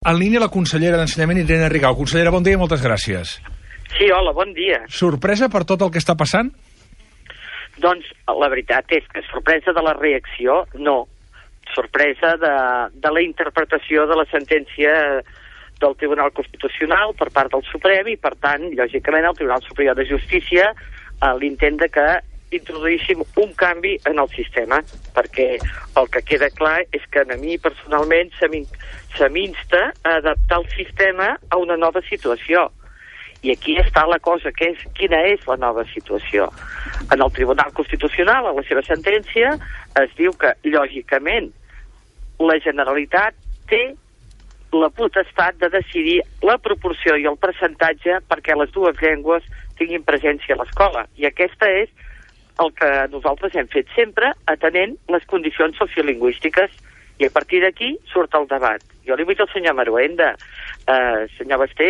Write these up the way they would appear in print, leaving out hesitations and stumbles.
en línia la consellera d'Ensenyament, Irene Rigau. Consellera, bon dia i moltes gràcies. Sí, hola, bon dia. Sorpresa per tot el que està passant? Doncs la veritat és que sorpresa de la reacció, no. Sorpresa de la interpretació de la sentència del Tribunal Constitucional per part del Suprem i, per tant, lògicament, el Tribunal Superior de Justícia l'intent de que introduïssim un canvi en el sistema, perquè el que queda clar és que a mi personalment se m'insta a adaptar el sistema a una nova situació. I aquí està la cosa, que és quina és la nova situació. En el Tribunal Constitucional, a la seva sentència, es diu que, lògicament, la Generalitat té la potestat de decidir la proporció i el percentatge perquè les dues llengües tinguin presència a l'escola. I aquesta és el que nosaltres hem fet sempre, atenent les condicions sociolingüístiques, i a partir d'aquí surt el debat. Jo li vull dir al senyor Maruenda, senyor Basté,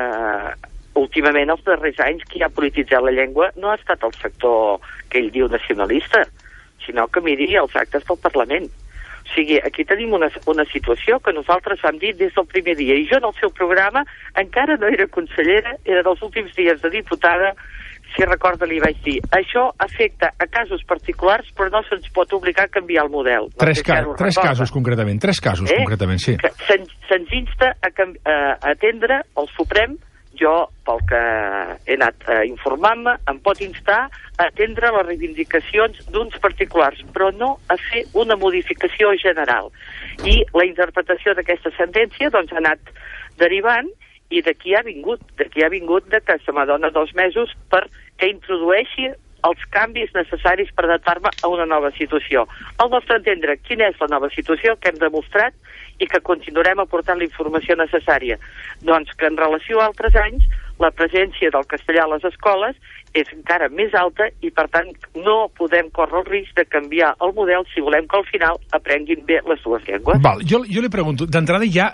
últimament, els darrers anys, qui ha polititzat la llengua no ha estat el sector que ell diu nacionalista, sinó que miri els actes del Parlament. O sigui, aquí tenim una situació que nosaltres vam dir des del primer dia, i jo en el seu programa encara no era consellera, era dels últims dies de diputada. Si recorda, li vaig dir, això afecta a casos particulars, però no se'ns pot obligar a canviar el model. Tres casos, concretament, concretament, sí. Se'ns insta a atendre el Suprem. Jo, pel que he anat informant-me, em pot instar a atendre les reivindicacions d'uns particulars, però no a fer una modificació general. I la interpretació d'aquesta sentència doncs, ha anat derivant, i d'aquí ha vingut de que se m'adona 2 mesos perquè introdueixi els canvis necessaris per adaptar-me a una nova situació. Al nostre entendre, quina és la nova situació que hem demostrat i que continuarem aportant la informació necessària? Doncs que en relació a altres anys, la presència del castellà a les escoles és encara més alta i, per tant, no podem córrer el risc de canviar el model si volem que al final aprenguin bé les dues llengües. Val, jo li pregunto, d'entrada ja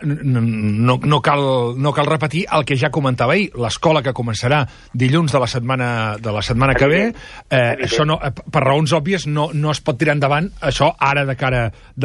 no cal repetir el que ja comentava ahir, l'escola que començarà dilluns de la setmana que ve, això no, per raons òbvies no es pot tirar endavant això ara de cara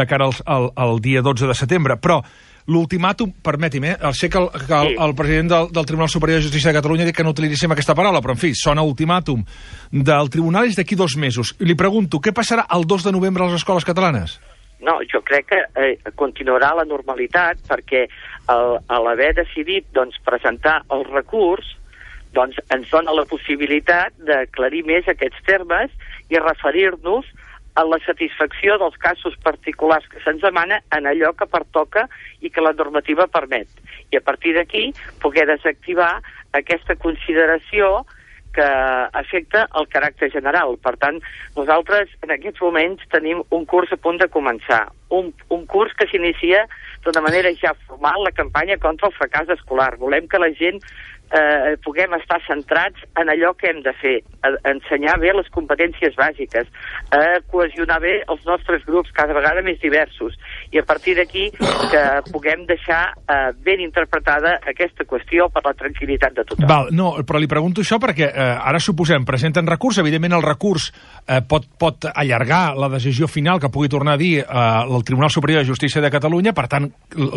al dia 12 de setembre, però l'ultimàtum, permeti'm, sé que el president del Tribunal Superior de Justícia de Catalunya ha dit que no utilitzéssim aquesta paraula, però en fi, sona ultimàtum del Tribunal és d'aquí 2 mesos. Li pregunto, què passarà el 2 de novembre a les escoles catalanes? No, jo crec que continuarà la normalitat perquè a l'haver decidit presentar el recurs doncs ens dona la possibilitat d'aclarir més aquests termes i referir-nos a la satisfacció dels casos particulars que se'ns demana en allò que pertoca i que la normativa permet. I a partir d'aquí poder desactivar aquesta consideració que afecta el caràcter general. Per tant, nosaltres en aquests moments tenim un curs a punt de començar. Un curs que s'inicia d'una manera ja formal, la campanya contra el fracàs escolar. Volem que la gent puguem estar centrats en allò que hem de fer, ensenyar bé les competències bàsiques, cohesionar bé els nostres grups cada vegada més diversos, i a partir d'aquí que puguem deixar ben interpretada aquesta qüestió per la tranquil·litat de tothom. Val, no, però li pregunto això perquè ara suposem, presenten recurs, evidentment el recurs pot allargar la decisió final que pugui tornar a dir el Tribunal Superior de Justícia de Catalunya, per tant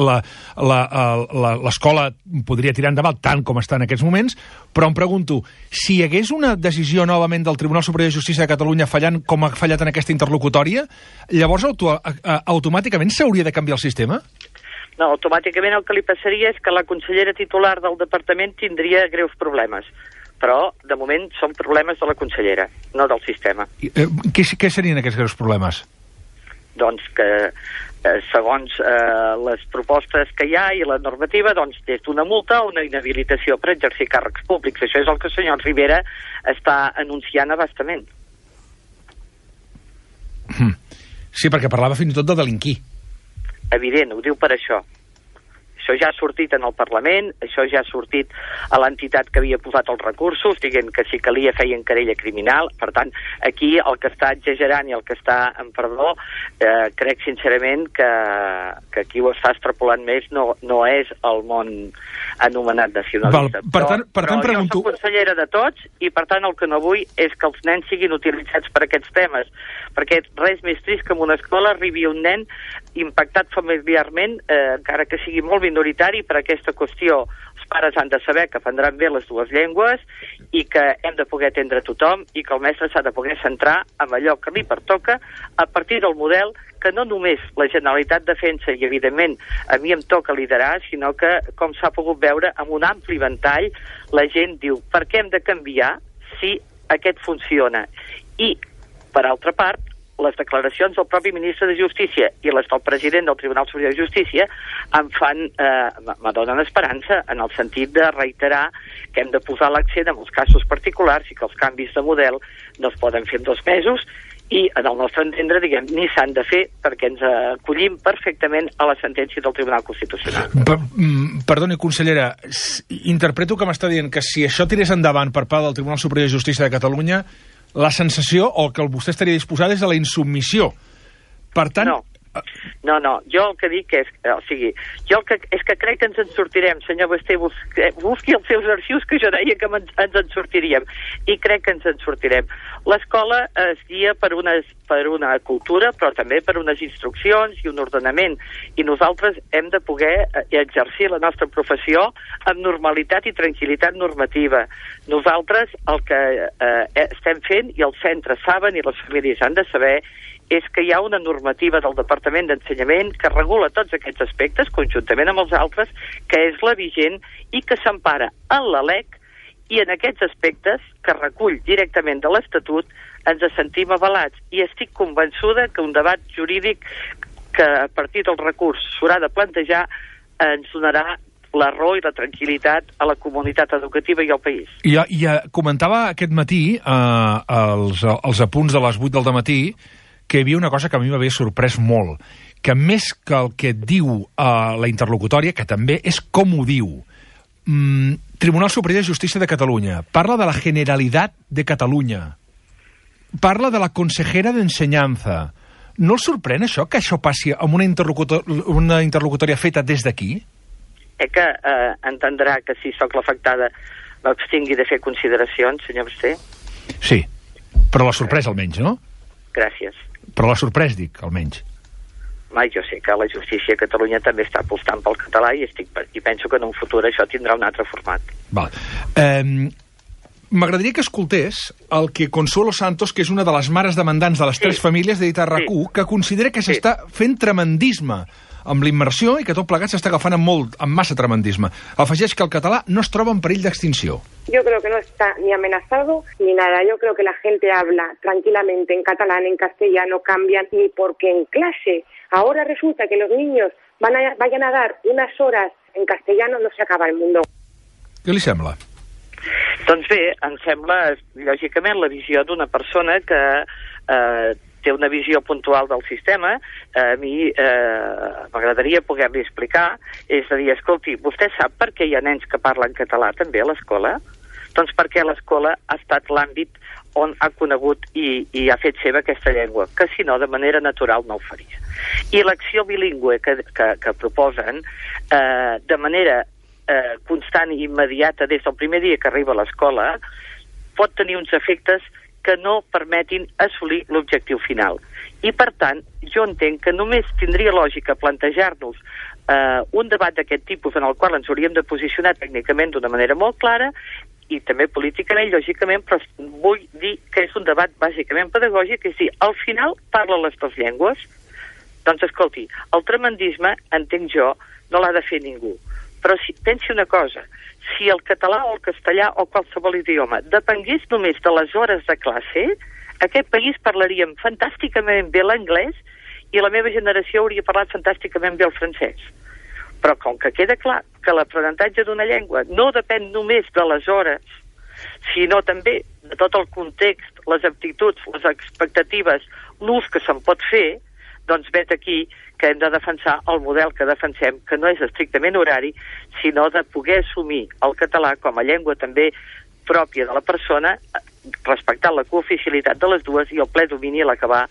l'escola podria tirar endavant tant com està en aquests moments, però em pregunto, si hi hagués una decisió novament del Tribunal Superior de Justícia de Catalunya fallant com ha fallat en aquesta interlocutòria, llavors automàticament s'hauria de canviar el sistema? No, automàticament el que li passaria és que la consellera titular del departament tindria greus problemes, però de moment són problemes de la consellera, no del sistema. Què serien aquests greus problemes? Doncs que segons les propostes que hi ha i la normativa, doncs des d'una multa o una inhabilitació per exercir càrrecs públics. Això és el que el senyor Rivera està anunciant a bastament. Sí, perquè parlava fins i tot de delinquir. Evident, ho diu per això. Això ja ha sortit en el Parlament, això ja ha sortit a l'entitat que havia posat els recursos, dient que si calia feien querella criminal. Per tant, aquí el que està exagerant i el que està en perdó, crec sincerament que qui ho està extrapolant més no és el món anomenat nacionalista. Per tant, jo soc consellera de tots i, per tant, el que no vull és que els nens siguin utilitzats per aquests temes, perquè res més trist que en una escola arribi un nen impactat familiarment, encara que sigui molt minoritari, per aquesta qüestió. Els pares han de saber que aprendran bé les dues llengües i que hem de poder atendre tothom i que el mestre s'ha de poder centrar en allò que li pertoca a partir del model que no només la Generalitat defensa i, evidentment, a mi em toca liderar, sinó que, com s'ha pogut veure, amb un ampli ventall, la gent diu, per què hem de canviar si aquest funciona? I, per altra part, les declaracions del propi ministre de Justícia i les del president del Tribunal Superior de Justícia me donen esperança en el sentit de reiterar que hem de posar l'accent en els casos particulars i que els canvis de model no es poden fer en 2 mesos i, en el nostre entendre, ni s'han de fer perquè ens acollim perfectament a la sentència del Tribunal Constitucional. Perdoni, consellera, interpreto que m'està dient que si això tirés endavant per part del Tribunal Superior de Justícia de Catalunya, la sensació, o que vostè estaria disposada, és a la insubmissió. Per tant... No, jo el que dic és... és que crec que ens en sortirem, senyor Basté, busqui els seus arxius, que jo deia que ens en sortiríem, i crec que ens en sortirem. L'escola es guia per una cultura, però també per unes instruccions i un ordenament, i nosaltres hem de poder exercir la nostra professió amb normalitat i tranquil·litat normativa. Nosaltres el que estem fent, i els centres saben i les famílies han de saber, és que hi ha una normativa del Departament d'Ensenyament que regula tots aquests aspectes, conjuntament amb els altres, que és la vigent i que s'empara en la LEC, i en aquests aspectes, que recull directament de l'Estatut, ens sentim avalats. I estic convençuda que un debat jurídic que a partir del recurs s'haurà de plantejar ens donarà la raó i la tranquil·litat a la comunitat educativa i al país. I comentava aquest matí, als apunts de les 8 del dematí, que hi havia una cosa que a mi m'havia sorprès molt, que més que el que diu la interlocutòria, que també és com ho diu, Tribunal Superior de Justícia de Catalunya, parla de la Generalitat de Catalunya, parla de la consejera d'Ensenyança. No el sorprèn això, que això passi amb una interlocutòria feta des d'aquí? Que entendrà que si sóc l'afectada m'abstingui de fer consideracions, senyor Basté? Sí, però la sorpresa almenys, no? Gràcies. Però la sorprès, dic, almenys. Jo sé que la justícia a Catalunya també està apostant pel català i penso que en un futur això tindrà un altre format. Val. M'agradaria que escoltés el que Consuelo Santos, que és una de les mares demandants de les 3 famílies de RAC1, que considera que s'està fent tremendisme amb l'immersió i que tot plegat s'està agafant amb massa tremendisme. Afegeix que el català no es troba en perill d'extinció. Yo creo que no está ni amenazado ni nada. Yo creo que la gente habla tranquilamente en catalán, en castellano, cambian, ni porque en clase ahora resulta que los niños vayan a dar unas horas en castellano, no se acaba el mundo. Què li sembla? Doncs bé, em sembla, lògicament, la visió d'una persona que té una visió puntual del sistema. A mi m'agradaria poder-li explicar, és a dir, escolti, vostè sap per què hi ha nens que parlen català també a l'escola? Doncs perquè l'escola ha estat l'àmbit on ha conegut i ha fet seva aquesta llengua, que si no, de manera natural no ho faria. I l'acció bilingüe que proposen, de manera constant i immediata des del primer dia que arriba a l'escola, pot tenir uns efectes que no permetin assolir l'objectiu final. I, per tant, jo entenc que només tindria lògica plantejar-nos un debat d'aquest tipus en el qual ens hauríem de posicionar tècnicament d'una manera molt clara i també políticament, lògicament, però vull dir que és un debat bàsicament pedagògic, és a dir, al final parla les 2 llengües. Doncs, escolti, el tremendisme, entenc jo, no l'ha de fer ningú. Però pensi una cosa, si el català o el castellà o qualsevol idioma depengués només de les hores de classe, aquest país parlaríem fantàsticament bé l'anglès i la meva generació hauria parlat fantàsticament bé el francès. Però com que queda clar que l'aprenentatge d'una llengua no depèn només de les hores, sinó també de tot el context, les aptituds, les expectatives, l'ús que se'n pot fer, doncs vet aquí que hem de defensar el model que defensem, que no és estrictament horari, sinó de poder assumir el català com a llengua també pròpia de la persona, respectant la cooficialitat de les dues i el ple domini a l'acabar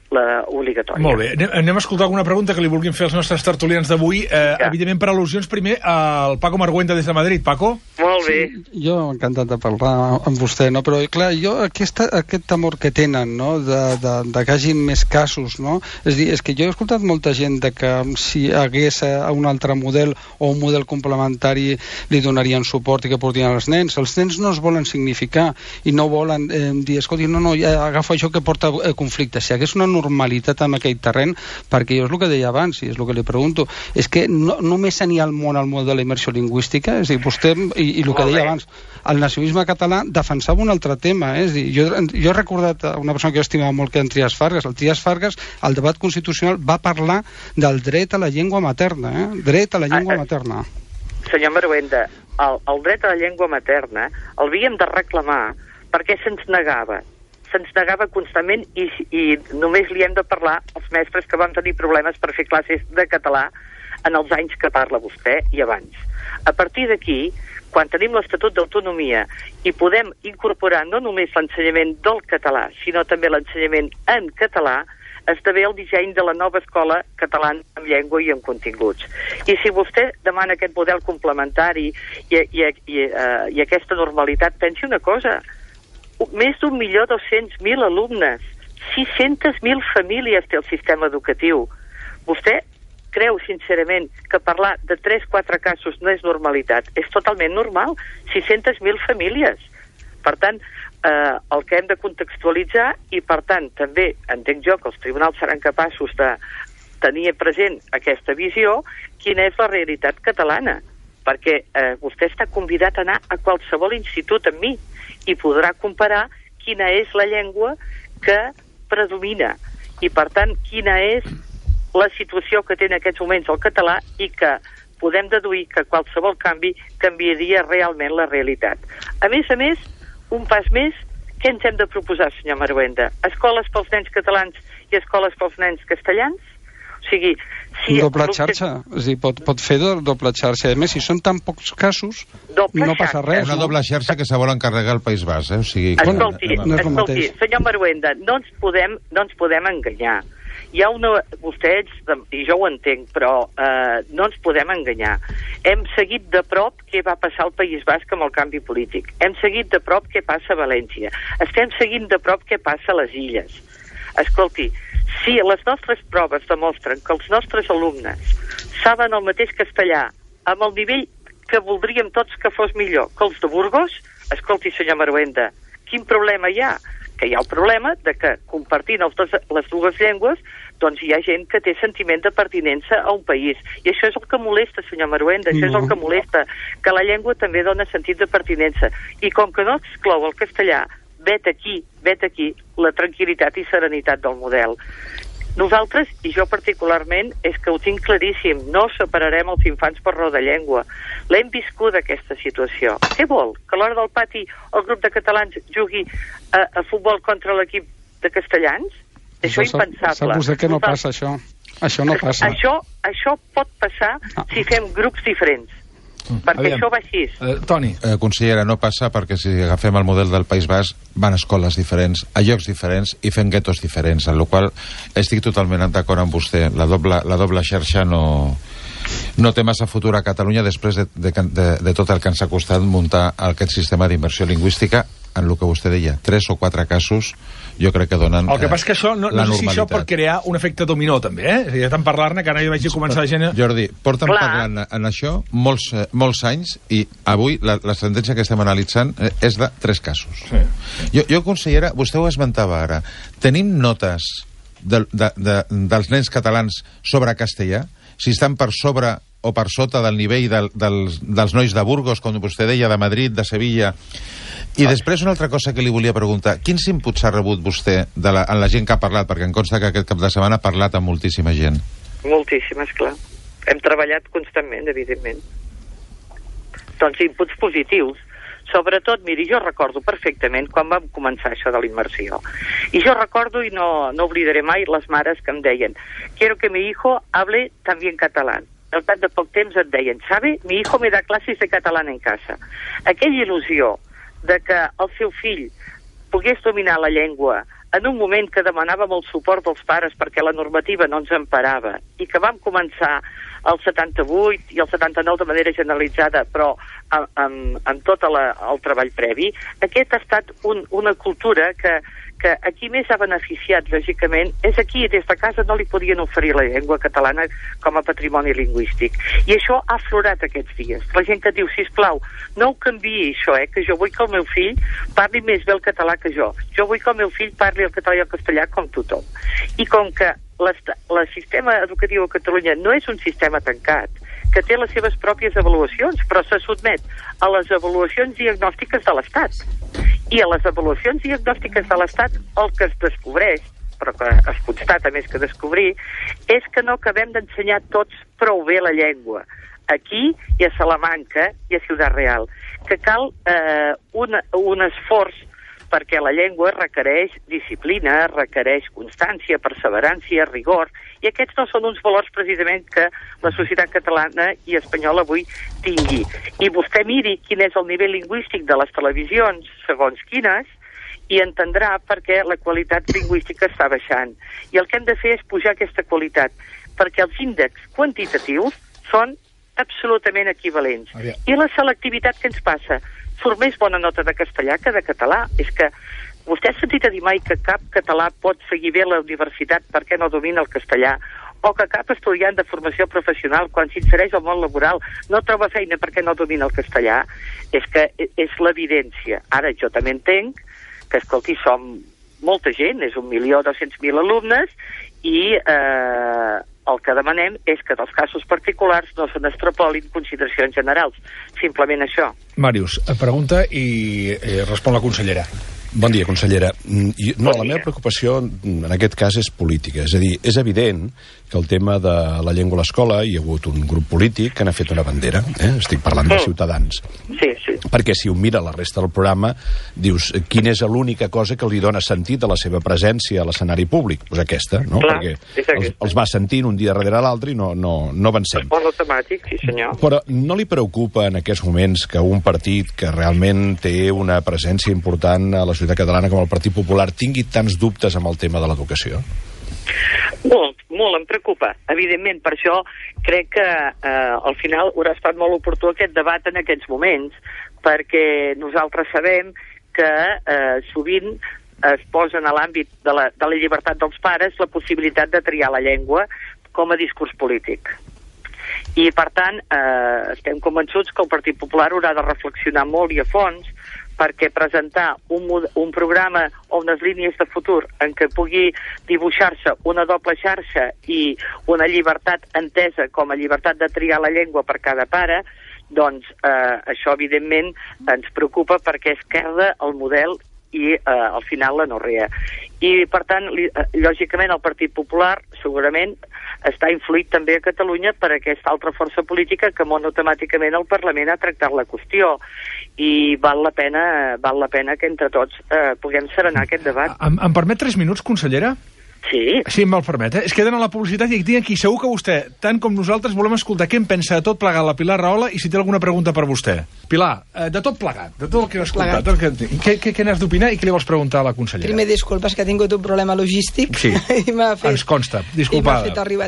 obligatòria. Molt bé. Anem a escoltar alguna pregunta que li vulguin fer els nostres tertulians d'avui. Evidentment, per al·lusions, primer, el Paco Marguenda des de Madrid. Paco? Molt bé. Sí, jo encantat de parlar amb vostè, no? Però, clar, jo aquest temor que tenen, no?, de que hagin més casos, no? És dir, és que jo he escoltat molta gent de que si hagués un altre model o un model complementari li donarien suport i que portien els nens. Els nens no es volen significar i no volen dir, escolti, no, agafa això que porta conflicte. Si hagués una normalitat en aquell terreny, perquè jo és el que deia abans i és el que li pregunto, és que no, només n'hi ha al món el model de la immersió lingüística, és a dir, vostè, i el que deia abans, el nacionalisme català defensava un altre tema, és a dir, jo he recordat una persona que jo estimava molt, que en Trias Fargas. El Trias Fargas, al debat constitucional, va parlar del dret a la llengua materna, dret a la llengua materna. Senyor Marguenda, el dret a la llengua materna el havíem de reclamar perquè se'ns negava constantment i només li hem de parlar als mestres que vam tenir problemes per fer classes de català en els anys que parla vostè i abans. A partir d'aquí, quan tenim l'Estatut d'Autonomia i podem incorporar no només l'ensenyament del català, sinó també l'ensenyament en català, esdevé el disseny de la nova escola catalana amb llengua i amb continguts. I si vostè demana aquest model complementari i aquesta normalitat, pensi una cosa, més d'1.200.000 alumnes, 600.000 famílies té el sistema educatiu. Vostè creu, sincerament, que parlar de 3-4 casos no és normalitat? És totalment normal, 600.000 famílies. Per tant, el que hem de contextualitzar i, per tant, també entenc jo que els tribunals seran capaços de tenir present aquesta visió, quina és la realitat catalana. Perquè vostè està convidat a anar a qualsevol institut amb mi i podrà comparar quina és la llengua que predomina i, per tant, quina és la situació que té en aquests moments el català i que podem deduir que qualsevol canvi canviaria realment la realitat. A més, un pas més, què ens hem de proposar, senyor Marguenda? Escoles pels nens catalans i escoles pels nens castellans? O sigui, si doble xarxa, és dir, pot fer doble xarxa. A més, si són tan pocs casos, no passa res. Una doble xarxa que se vol encarregar al País Basc, O sigui, escolti, senyor Marguenda, no ens podem enganyar. Hi ha vostès, i jo ho entenc, però no ens podem enganyar. Hem seguit de prop què va passar al País Basc amb el canvi polític. Hem seguit de prop què passa a València. Estem seguint de prop què passa a les Illes. Escolti, si les nostres proves demostren que els nostres alumnes saben el mateix castellà amb el nivell que voldríem tots que fos millor que els de Burgos, escolti, senyor Marguenda, quin problema hi ha? Que hi ha el problema de que, compartint les dues llengües, doncs hi ha gent que té sentiment de pertinença a un país. I això és el que molesta, senyor Marguenda, això és el que molesta, que la llengua també dona sentit de pertinença. I com que no exclou el castellà, vet aquí la tranquil·litat i serenitat del model. Nosaltres, i jo particularment, és que ho tinc claríssim, no separarem els infants per raó de llengua. L'hem viscut, aquesta situació. Què vol? Que a l'hora del pati el grup de catalans jugui a futbol contra l'equip de castellans? Això és impensable. Sap vostè que no passa, això? Això no passa. Això pot passar si fem grups diferents. Perquè això va així. Toni. Consellera, no passa perquè si agafem el model del País Basc van a escoles diferents, a llocs diferents i fem guetos diferents, en la qual estic totalment d'acord amb vostè. La doble xarxa no té massa futur a Catalunya després de tot el que ens ha costat muntar aquest sistema d'immersió lingüística en el que vostè deia, 3 o 4 casos jo crec que donen el que passa que això, no sé si això pot crear un efecte dominó també, Ja tant parlar-ne que ara jo vaig començar a gent... Jordi, porten parlant en això molts anys i avui la sentència que estem analitzant és de 3 casos. Sí. Jo, consellera, vostè ho esmentava ara, tenim notes dels nens catalans sobre castellà? Si estan per sobre o per sota del nivell dels nois de Burgos, com vostè deia, de Madrid, de Sevilla. I després una altra cosa que li volia preguntar. Quins inputs ha rebut vostè en la gent que ha parlat? Perquè em consta que aquest cap de setmana ha parlat amb moltíssima gent. Moltíssimes, clar. Hem treballat constantment, evidentment. Doncs inputs positius. Sobretot, miri, jo recordo perfectament quan vam començar això de la immersió. I jo recordo, i no oblidaré mai, les mares que em deien «Quiero que mi hijo hable también catalán». Al cap de poc temps et deien «¿Sabe? Mi hijo me da clases de catalán en casa». Aquella il·lusió de que el seu fill pogués dominar la llengua en un moment que demanàvem el suport dels pares perquè la normativa no ens emparava i que vam començar el 78 i el 79 de manera generalitzada, però amb tot el treball previ, aquest ha estat una cultura que a qui més ha beneficiat, lògicament, és aquí, des de casa no li podien oferir la llengua catalana com a patrimoni lingüístic. I això ha aflorat aquests dies. La gent que diu, sisplau, no ho canviï això, que jo vull que el meu fill parli més bé el català que jo. Jo vull que el meu fill parli el català i el castellà com tothom. I com que el sistema educatiu a Catalunya no és un sistema tancat, que té les seves pròpies avaluacions, però se sotmet a les avaluacions diagnòstiques de l'Estat. I a les avaluacions diagnòstiques de l'Estat el que es descobreix, però que es constata més que descobrir, és que no acabem d'ensenyar tots prou bé la llengua. Aquí i a Salamanca i a Ciutat Real. Que cal un esforç perquè la llengua requereix disciplina, requereix constància, perseverància, rigor, i aquests no són uns valors precisament que la societat catalana i espanyola avui tingui. I vostè miri quin és el nivell lingüístic de les televisions, segons quines, i entendrà per què la qualitat lingüística està baixant. I el que hem de fer és pujar aquesta qualitat, perquè els índexs quantitatius són absolutament equivalents. I la selectivitat que ens passa? Surt més bona nota de castellà que de català. És que vostè ha sentit a dir mai que cap català pot seguir bé a la universitat perquè no domina el castellà, o que cap estudiant de formació professional, quan s'insereix al món laboral, no troba feina perquè no domina el castellà? És que és l'evidència. Ara, jo també entenc que, escolti, som molta gent, és 1.200.000 alumnes, i el que demanem és que dels casos particulars no se n'extrapolin consideracions generals. Simplement això. Màrius, pregunta i respon la consellera. Bon dia, consellera. La meva preocupació en aquest cas és política. És a dir, és evident que el tema de la llengua a l'escola hi ha hagut un grup polític que n'ha fet una bandera. Estic parlant de Ciutadans. Sí. Perquè si un mira la resta del programa, dius, quina és l'única cosa que li dona sentit a la seva presència a l'escenari públic? Doncs aquesta, no? Clar, perquè els va sentint un dia darrere l'altre i no avancem. Molt automàtic, sí senyor. Però no li preocupa en aquests moments que un partit que realment té una presència important a la societat catalana com el Partit Popular tingui tants dubtes amb el tema de l'educació? Molt em preocupa, evidentment. Per això crec que al final haurà estat molt oportú aquest debat en aquests moments, perquè nosaltres sabem que sovint es posa en l'àmbit de la llibertat dels pares la possibilitat de triar la llengua com a discurs polític. I, per tant, estem convençuts que el Partit Popular haurà de reflexionar molt i a fons perquè presentar un programa o unes línies de futur en què pugui dibuixar-se una doble xarxa i una llibertat entesa com a llibertat de triar la llengua per cada pare, doncs això evidentment ens preocupa perquè esquerda el model i al final la norrea. I per tant, lògicament el Partit Popular segurament està influït també a Catalunya per aquesta altra força política que molt automàticament el Parlament ha tractat la qüestió, i val la pena que entre tots puguem serenar aquest debat. Em permet 3 minuts, consellera? Sí. Sí, me'l permet, Es queden a la publicitat i aquí segur que vostè, tant com nosaltres, volem escoltar què en pensa de tot plegat la Pilar Rahola i si té alguna pregunta per vostè. Pilar, de tot plegat, de tot el que has escoltat, què n'has d'opinar i què li vols preguntar a la consellera? Primer, disculpes, que ha tingut un problema logístic. Sí, ens consta, disculpada. I m'ha fet arribar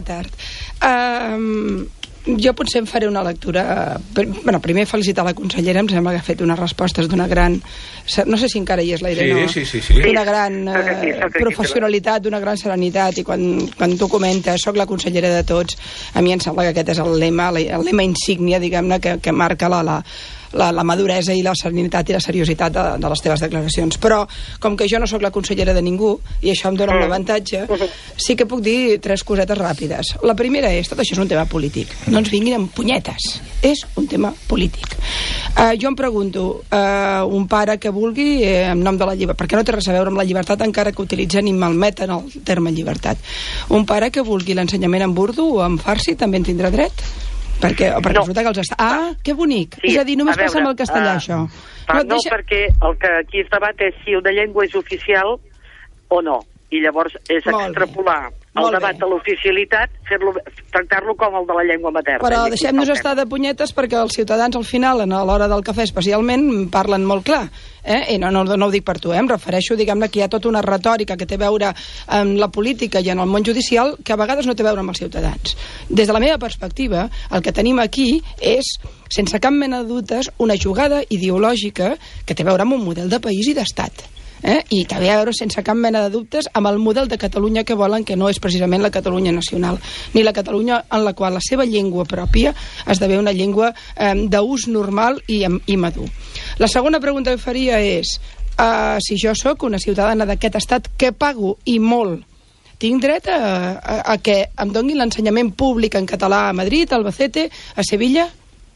tard. Jo potser em faré una lectura... primer felicitar la consellera, em sembla que ha fet unes respostes d'una gran... No sé si encara hi és l'aire, no? Sí. D'una gran professionalitat, d'una gran serenitat, i quan tu comentes, soc la consellera de tots, a mi em sembla que aquest és el lema insígnia, diguem-ne, que marca la maduresa i la serenitat i la seriositat de les teves declaracions. Però, com que jo no sóc la consellera de ningú, i això em dona un avantatge, sí que puc dir 3 cosetes ràpides. La primera és, tot això és un tema polític. No ens vinguin amb punyetes. És un tema polític. Jo em pregunto, un pare que vulgui, en nom de la llibertat, perquè no té res a veure amb la llibertat, encara que utilitzen i malmeten el terme llibertat. Un pare que vulgui l'ensenyament en urdu o en farsi també en tindrà dret? Perquè no. Resulta que els està... que bonic! Sí, és a dir, només passa amb el castellà, això. Perquè el que aquí es debat és si una llengua és oficial o no. I llavors és extrapolar el debat de l'oficialitat, tractar-lo com el de la llengua materna. Però deixem-nos estar de punyetes perquè els ciutadans al final, a l'hora del cafè especialment, parlen molt clar. I no ho dic per tu, em refereixo, diguem-ne, que hi ha tota una retòrica que té a veure amb la política i en el món judicial que a vegades no té a veure amb els ciutadans. Des de la meva perspectiva, el que tenim aquí és, sense cap mena de dubtes, una jugada ideològica que té a veure amb un model de país i d'estat. I també a veure, sense cap mena de dubtes, amb el model de Catalunya que volen, que no és precisament la Catalunya nacional, ni la Catalunya en la qual la seva llengua pròpia esdevé una llengua d'ús normal i madur. La segona pregunta que faria és, si jo sóc una ciutadana d'aquest estat que pago i molt, tinc dret a que em donin l'ensenyament públic en català a Madrid, a Albacete, a Sevilla?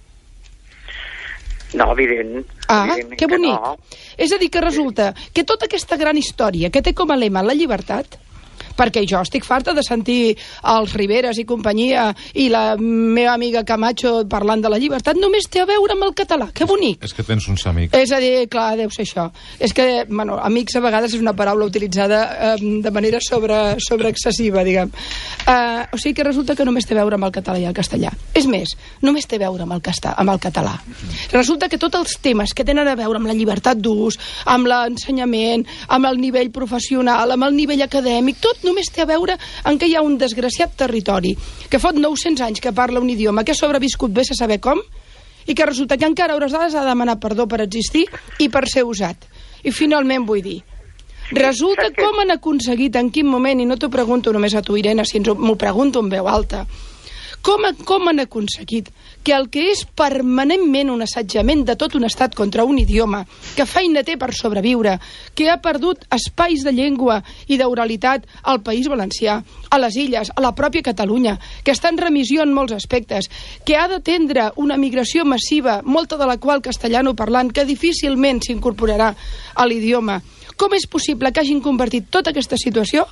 No, evident. Que bonic. No. És a dir, que resulta que tota aquesta gran història que té com a lema la llibertat, perquè jo estic farta de sentir els Riveras i companyia i la meva amiga Camacho parlant de la llibertat, només té a veure amb el català. Que bonic. És que tens uns amics. És a dir, clar, deu ser això. És que, bueno, amics a vegades és una paraula utilitzada de manera sobreexcessiva, diguem. O sigui que resulta que només té a veure amb el català i el castellà. És més, només té a veure amb el català. Resulta que tots els temes que tenen a veure amb la llibertat d'ús, amb l'ensenyament, amb el nivell professional, amb el nivell acadèmic, tot només té a veure en què hi ha un desgraciat territori que fot 900 anys que parla un idioma que ha sobreviscut bé a saber com i que resulta que encara a hores d'ara s'ha de demanar perdó per existir i per ser usat. I finalment vull dir, resulta com han aconseguit, en quin moment, i no t'ho pregunto només a tu, Irene, si m'ho pregunto en veu alta, com han aconseguit que el que és permanentment un assetjament de tot un estat contra un idioma, que feina té per sobreviure, que ha perdut espais de llengua i d'oralitat al País Valencià, a les Illes, a la pròpia Catalunya, que està en remissió en molts aspectes, que ha d'atendre una migració massiva, molta de la qual castellano-parlant, que difícilment s'incorporarà a l'idioma. Com és possible que hagin convertit tota aquesta situació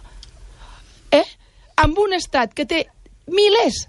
en un estat que té milers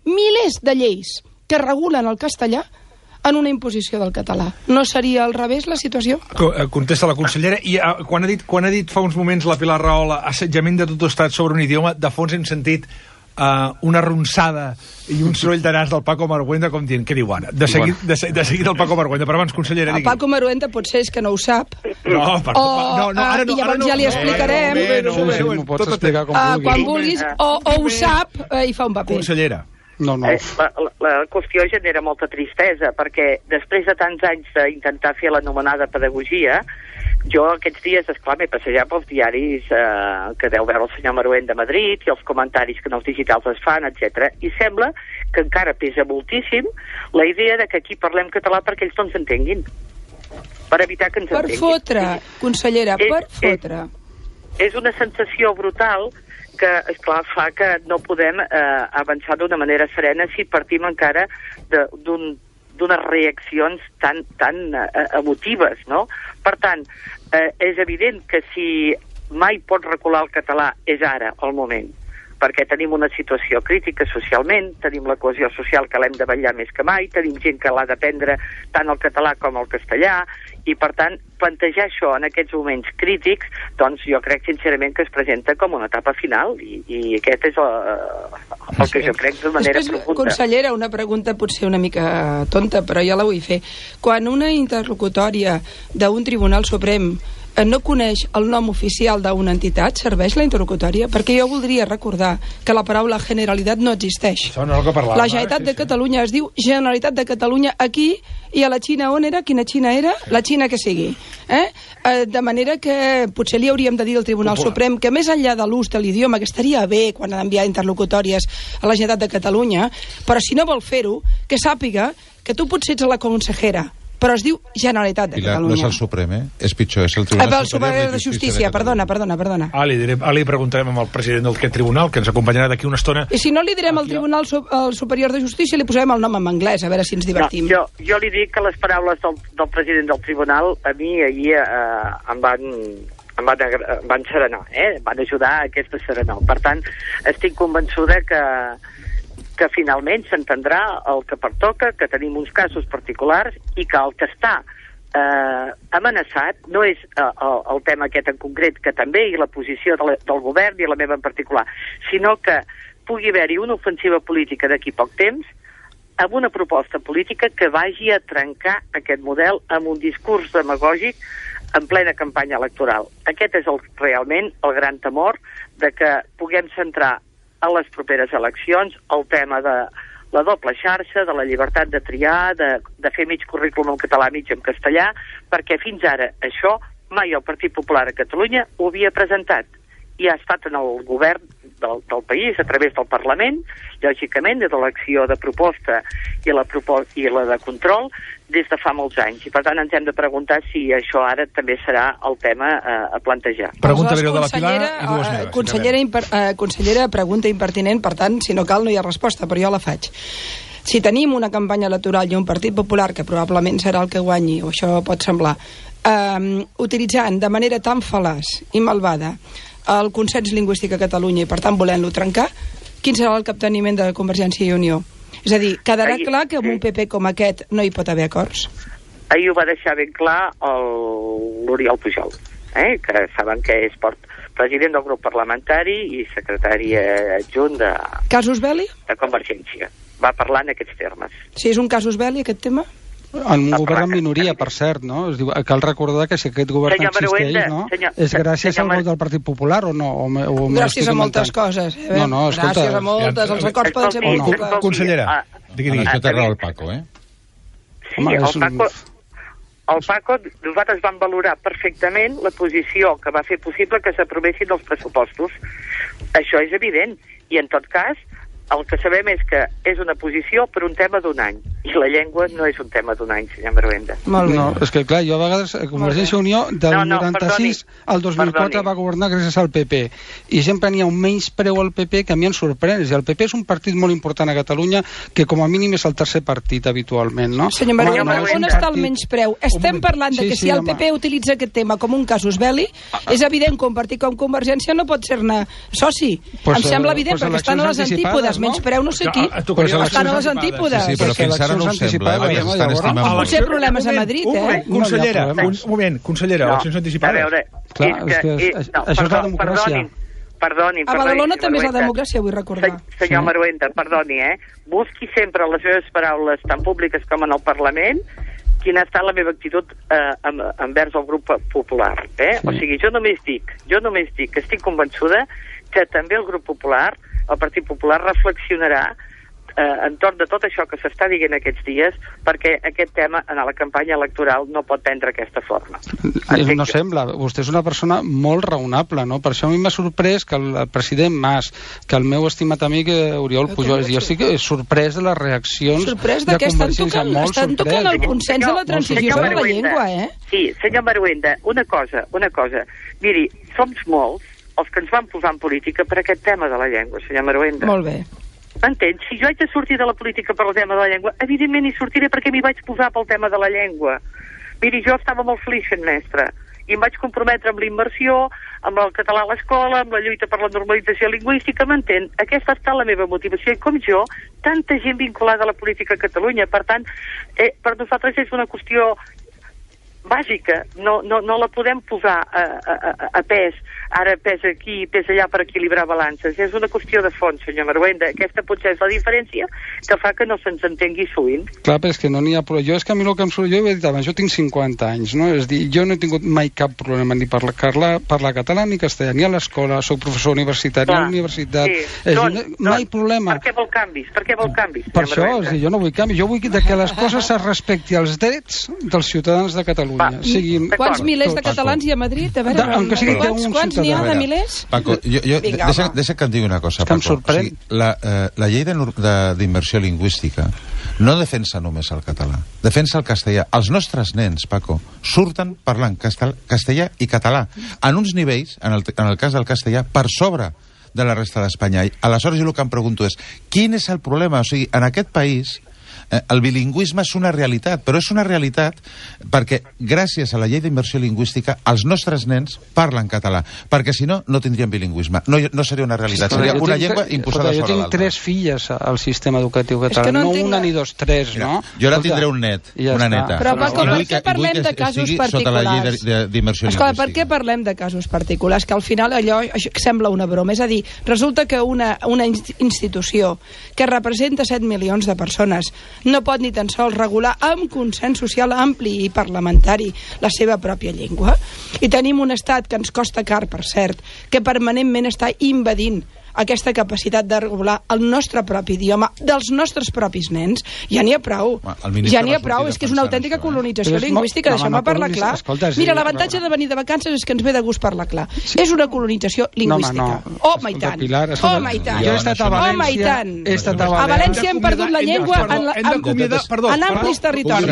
de lleis que regulen el castellà en una imposició del català? No seria al revés la situació? Contesta la consellera. I quan ha dit fa uns moments la Pilar Rahola assetjament de tot estat sobre un idioma, de fons hem sentit una ronsada i un soroll de nas del Paco Marhuenda com dient, què diu ara? De seguit el Paco Marhuenda. Però abans, consellera, digui. El Paco Marhuenda potser és que no ho sap. No, ara no. I llavors ja li explicarem. M'ho pots explicar com vulguis. Quan vulguis, o ho sap i fa un paper. Consellera. No. La qüestió genera molta tristesa, perquè després de tants anys d'intentar fer l'anomenada pedagogia, jo aquests dies, esclar, m'he passejat pels diaris que deu veure el senyor Marhuenda de Madrid i els comentaris que en els digitals es fan, etc. I sembla que encara pesa moltíssim la idea de que aquí parlem català perquè ells no ens entenguin. Per evitar que ens entenguin. Per fotre, consellera, per fotre. És una sensació brutal que, esclar, fa que no podem avançar d'una manera serena si partim encara d'unes reaccions tan emotives, no? Per tant, és evident que si mai pot recular el català és ara el moment, perquè tenim una situació crítica socialment, tenim la cohesió social que l'hem de vetllar més que mai, tenim gent que l'ha d'aprendre tant el català com el castellà, i per tant, plantejar això en aquests moments crítics, doncs jo crec sincerament que es presenta com una etapa final, i aquest és el que jo crec de manera profunda. Consellera, una pregunta potser una mica tonta, però ja la vull fer. Quan una interlocutòria d'un Tribunal Suprem no coneix el nom oficial d'una entitat, serveix la interlocutòria? Perquè jo voldria recordar que la paraula Generalitat no existeix. Això no és el que parlàvem. La Generalitat de Catalunya es diu Generalitat de Catalunya aquí, i a la Xina on era? Quina Xina era? La Xina que sigui. De manera que potser li hauríem de dir al Tribunal Suprem que més enllà de l'ús de l'idioma, que estaria bé quan ha d'enviar interlocutòries a la Generalitat de Catalunya, però si no vol fer-ho, que sàpiga que tu potser ets la consellera, però es diu Generalitat de Catalunya. No és el Suprem, és pitjor, és el Tribunal Superior de Justícia. Perdona. Li preguntarem amb el president d'aquest tribunal, que ens acompanyarà d'aquí una estona. I si no li direm al Tribunal Superior de Justícia, li posarem el nom en anglès, a veure si ens divertim. No, jo li dic que les paraules del president del tribunal a mi ahir em van serenar, van ajudar a aquesta serenor. Per tant, estic convençuda que finalment s'entendrà el que pertoca, que tenim uns casos particulars i que el que està amenaçat, no és el tema aquest en concret, que també, i la posició del govern i la meva en particular, sinó que pugui haver-hi una ofensiva política d'aquí poc temps amb una proposta política que vagi a trencar aquest model amb un discurs demagògic en plena campanya electoral. Aquest és realment el gran temor de que puguem centrar a les properes eleccions el tema de la doble xarxa, de la llibertat de triar, de fer mig currículum en català, mig en castellà, perquè fins ara això mai el Partit Popular a Catalunya ho havia presentat. I ha estat en el govern del país, a través del Parlament, lògicament, de l'acció de proposta i la de control, des de fa molts anys. I per tant ens hem de preguntar si això ara també serà el tema a plantejar. Pregunta breu de la Pilar i dues meves. Consellera, pregunta impertinent, per tant, si no cal no hi ha resposta, però jo la faig. Si tenim una campanya electoral i un Partit Popular, que probablement serà el que guanyi, o això pot semblar, utilitzant de manera tan fal·laç i malvada el consens lingüístic a Catalunya i, per tant, volent-lo trencar, quin serà el capteniment de Convergència i Unió? És a dir, quedarà clar que amb un PP com aquest no hi pot haver acords? Ahir ho va deixar ben clar l'Oriol Pujol, que saben que és president del grup parlamentari i secretari adjunt de... Casus belli? De Convergència. Va parlar en aquests termes. Sí, és un casus belli, aquest tema? En un govern en minoria, per cert, no? Es diu, cal recordar que si aquest govern existeix, no? És gràcies al vot del Partit Popular o no? Gràcies a moltes coses. No, escolta... Gràcies a moltes, els acords poden ser molt complets. Consellera, digui. Això té raó el Paco, Sí, el Paco, nosaltres vam valorar perfectament la posició que va fer possible que s'aprovessin els pressupostos. Això és evident. I en tot cas, el que sabem és que és una posició per un tema d'un any, i la llengua no és un tema d'un any, senyor Maruenda. Molt bé. No, és que clar, jo a vegades Convergència i Unió del 96 al 2004 va governar gràcies al PP, i sempre n'hi ha un menyspreu al PP que a mi em sorprèn, i el PP és un partit molt important a Catalunya, que com a mínim és el tercer partit habitualment, no? Senyor Maruenda, on està el menyspreu? Estem parlant de que si el PP utilitza aquest tema com un casus belli, és evident que un partit com Convergència no pot ser-ne soci. Em sembla evident, perquè estan a les antípodes. Menyspreu no sé qui, estan a les antípodes. Sí, però fins ara no ho sembla. Estan estimant molt. Potser problemes a Madrid, Consellera, un moment, eleccions anticipades. A veure, això és la democràcia. Perdoni. A Badalona també és la democràcia, vull recordar. Senyor Maruenda, perdoni, busqui sempre les meves paraules tan públiques com en el Parlament quina ha estat la meva actitud envers el grup popular. O sigui, jo només dic que estic convençuda que també el grup popular, el Partit Popular, reflexionarà entorn de tot això que s'està dient aquests dies, perquè aquest tema en la campanya electoral no pot prendre aquesta forma. No sembla. Vostè és una persona molt raonable, no? Per això a mi m'ha sorprès que el president Mas, que el meu estimat amic Oriol Pujol, jo estic sorprès de les reaccions de Convergència. Estan tocant el consens de la transició de la llengua, Sí, senyor Maruenda, una cosa. Miri, som molts els que ens van posar en política per aquest tema de la llengua, senyor Maruenda. Molt bé. Entens? Si jo haig de sortir de la política per el tema de la llengua, evidentment hi sortiré perquè m'hi vaig posar pel tema de la llengua. Miri, jo estava molt feliç sent mestre i em vaig comprometre amb la immersió, amb el català a l'escola, amb la lluita per la normalització lingüística, m'entén? Aquesta ha estat la meva motivació i, com jo, tanta gent vinculada a la política a Catalunya. Per tant, per nosaltres és una qüestió bàsica, no la podem posar a pes, ara pes aquí, pes allà per equilibrar balances. És una qüestió de fons, senyor Maruenda. Aquesta potser és la diferència que fa que no se'ns entengui sovint. Clar, però és que no n'hi ha... Jo és que a mi el que em surt... Jo he dit abans, jo tinc 50 anys, no? És dir, jo no he tingut mai cap problema ni parlar català ni castellà, ni a l'escola, soc professor universitari a la universitat... Mai problema. Per què vol canvis? Per això, jo no vull canvis. Jo vull que les coses es respecti als drets dels ciutadans de Catalunya. Quants milers de catalans hi ha a Madrid? A veure, quants n'hi ha de milers? Paco, deixa que et digui una cosa, Paco. La llei d'immersió lingüística no defensa només el català, defensa el castellà. Els nostres nens, Paco, surten parlant castellà i català en uns nivells, en el cas del castellà, per sobre de la resta d'Espanya. Aleshores, jo el que em pregunto és, quin és el problema? O sigui, en aquest país El bilingüisme és una realitat, però és una realitat perquè gràcies a la llei d'immersió lingüística els nostres nens parlen català, perquè si no, no tindrien bilingüisme. No seria una realitat, seria una llengua imposada sobre l'altra. Jo tinc 3 filles al sistema educatiu català, no una ni dos, 3, no? Jo ara tindré un net, una neta. Però Paco, per què parlem de casos particulars? Escolta, per què parlem de casos particulars? Que al final allò sembla una broma. És a dir, resulta que una institució que representa 7 milions de persones no pot ni tan sols regular amb consens social ampli i parlamentari la seva pròpia llengua. I tenim un estat que ens costa car, per cert, que permanentment està invadint aquesta capacitat de regular el nostre propi idioma dels nostres propis nens. Ja n'hi ha prou. Ja n'hi ha prou. És que és una autèntica colonització lingüística. Deixem-me parlar clar. Mira, l'avantatge de venir de vacances és que ens ve de gust parlar clar. És una colonització lingüística. Home, i tant. Home, i tant. Jo he estat a València. A València hem perdut la llengua en amplis territoris.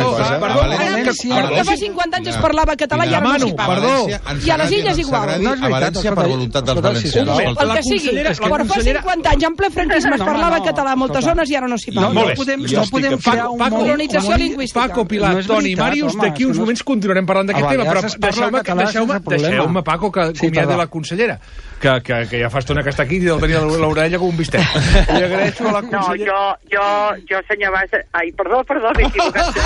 Que fa 50 anys es parlava català i ara no s'hi parla. I a les illes igual. A València, per voluntat dels valencians. El que sigui. Però fa 50 anys, en ple franquisme, es parlava català a moltes zones i ara no s'hi parla. No podem crear un colonització lingüística. Paco, Pilar, Toni, Màrius, d'aquí uns moments continuarem parlant d'aquest tema, però deixeu-me, Paco, que acomiadi la consellera, que ja fa estona que està aquí i deu tenir l'orella com un bistec. Li agraeixo a la consellera... No, jo, senyor Bas... Ai, perdó, m'he equivocat.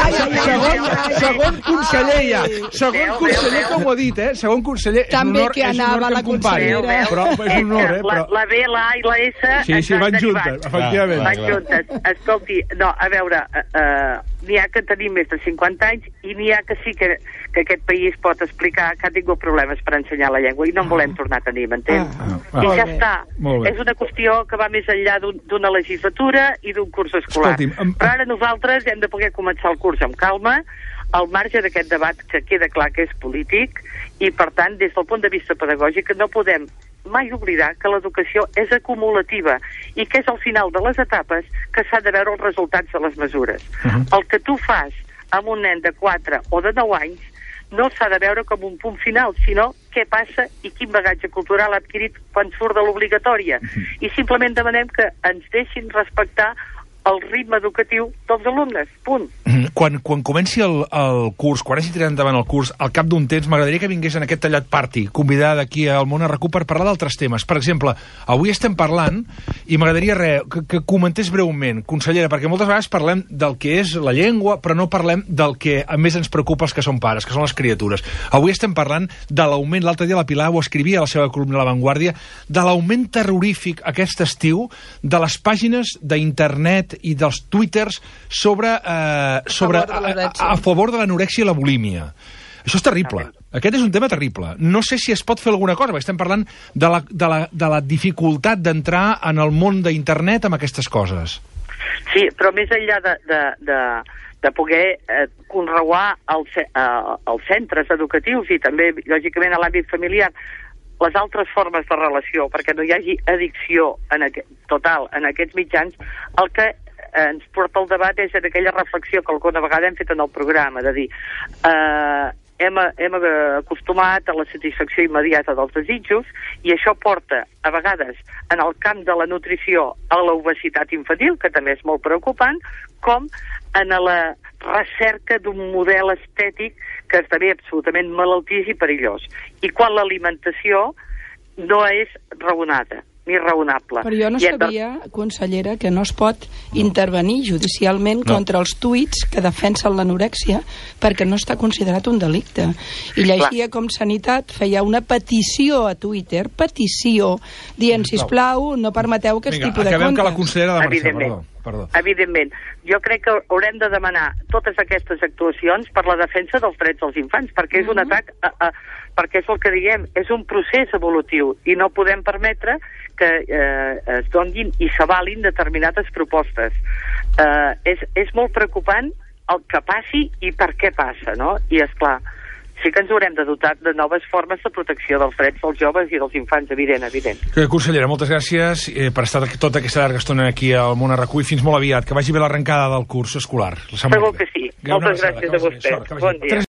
Segon conseller, ja. Segon conseller, com ho ha dit, eh? Segon conseller. També que anava la consellera. Però és un honor, eh? La B, la A i la S... Sí, van juntes, efectivament. Van juntes. Escolti, no, a veure, n'hi ha que tenim més de 50 anys i n'hi ha que sí que aquest país pot explicar que ha tingut problemes per ensenyar la llengua i no en volem tornar a tenir, m'entén? I ja està. És una qüestió que va més enllà d'una legislatura i d'un curs escolar. Però ara nosaltres hem de poder començar el curs amb calma, al marge d'aquest debat que queda clar que és polític i, per tant, des del punt de vista pedagògic no podem mai oblidar que l'educació és acumulativa i que és al final de les etapes que s'ha de veure els resultats de les mesures. El que tu fas amb un nen de 4 o de 9 anys no s'ha de veure com un punt final, sinó què passa i quin bagatge cultural ha adquirit quan surt de l'obligatòria. I simplement demanem que ens deixin respectar el ritme educatiu dels alumnes, punt. Quan comenci el curs, quan hagi tirat endavant el curs, al cap d'un temps m'agradaria que vingués en aquest tallat party, convidada aquí al Món a RAC1 per parlar d'altres temes. Per exemple, avui estem parlant, i m'agradaria que comentés breument, consellera, perquè moltes vegades parlem del que és la llengua, però no parlem del que a més ens preocupa els que són pares, que són les criatures. Avui estem parlant de l'augment, l'altre dia la Pilar ho escrivia a la seva columna a La Vanguardia, de l'augment terrorífic aquest estiu de les pàgines d'internet i dels twitters a favor de l'anorèxia i la bulímia. Això és terrible. Aquest és un tema terrible. No sé si es pot fer alguna cosa, perquè estem parlant de la dificultat d'entrar en el món d'internet amb aquestes coses. Sí, però més enllà de poder conreuar els centres educatius i també, lògicament, a l'àmbit familiar, les altres formes de relació, perquè no hi hagi addicció total en aquests mitjans, el que ens porta al debat és en aquella reflexió que alguna vegada hem fet en el programa, de dir, hem acostumat a la satisfacció immediata dels desitjos i això porta, a vegades, en el camp de la nutrició a l'obesitat infantil, que també és molt preocupant, com en la recerca d'un model estètic que esdevé absolutament malaltís i perillós. I quan l'alimentació no és raonada ni raonable. Però jo no sabia, consellera, que no es pot intervenir judicialment contra els tuits que defensen l'anorèxia perquè no està considerat un delicte. I llegia com Sanitat feia una petició a Twitter, dient, sisplau, no permeteu aquest tipus de comptes. Acabem que la consellera de Mercè, perdó. Evidentment. Jo crec que haurem de demanar totes aquestes actuacions per la defensa dels drets dels infants, perquè és un atac, perquè és el que diguem, és un procés evolutiu i no podem permetre que es donin i s'avalin determinades propostes. És molt preocupant el que passi i per què passa, no? I, esclar, sí que ens haurem de dotar de noves formes de protecció dels drets dels joves i dels infants, evident. Consellera, moltes gràcies per estar tota aquesta llarga estona aquí al Món a RAC1 i fins molt aviat. Que vagi bé l'arrencada del curs escolar. Segur que sí. Moltes gràcies a vostè. Bon dia.